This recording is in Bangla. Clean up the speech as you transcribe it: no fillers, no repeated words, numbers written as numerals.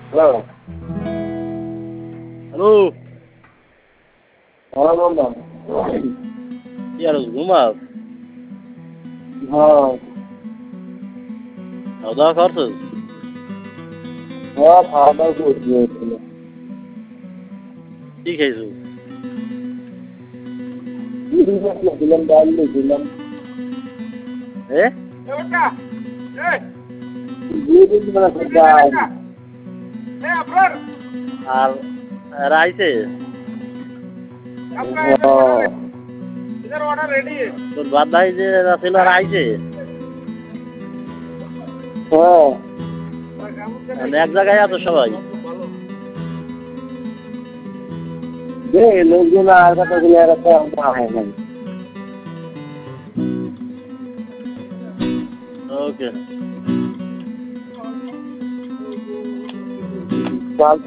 হ্যালো। হ্যালো। হ্যাঁ বললাম। কি আর ঘুমাস? হ্যাঁ। খাওয়া দাওয়া করছিস? হ্যাঁ, খাওয়া দাওয়া করছি হয়েছিল। কি খাইছিস? দিলাম ডাল দিলাম। এ ডাল। আর রাইছে তোর বাদ ভাই যে ছিল আর আইছে হ্যাঁ। এক জায়গায় আছো সবাই? লোকজন আর কথা বলে আর একটা হয় নাই। ওকে।